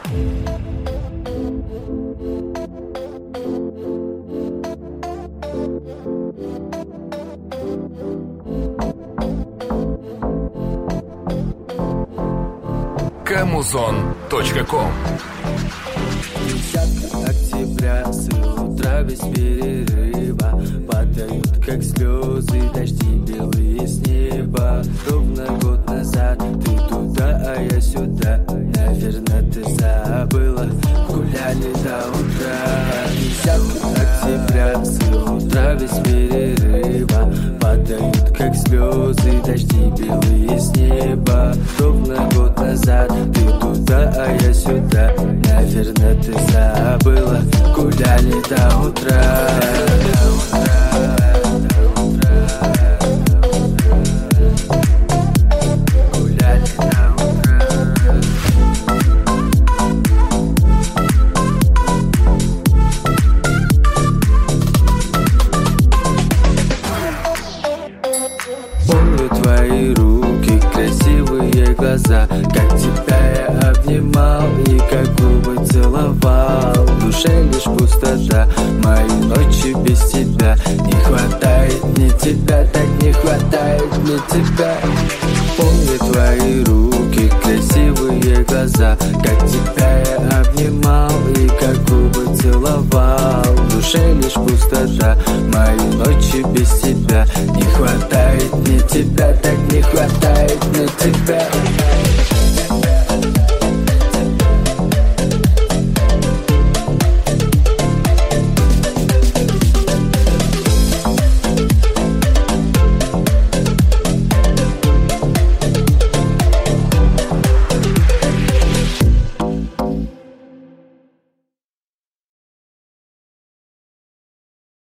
Комузон.ком. 10 октября с утра без перерыва падают, как слезы, дожди белые с неба. Ровно год назад ты туда, а я сюда. Наверное, ты забыла, гуляли до утра. 10 октября с утра без перерыва падают, как слезы, дожди белые с неба. Ровно год назад ты туда, а я сюда. Наверное, ты забыла, гуляли до утра. Гуляли до утра. Помню твои руки, красивые глаза, как тебя я обнимал и как губы целовал. В душе лишь пустота, мои ночи без тебя. Не хватает мне тебя, так не хватает мне тебя. Помню твои руки, красивые глаза, как тебя я обнимал и как губы целовал. В душе лишь пустота, мои ночи без тебя. Не хватает мне тебя, так не хватает мне тебя.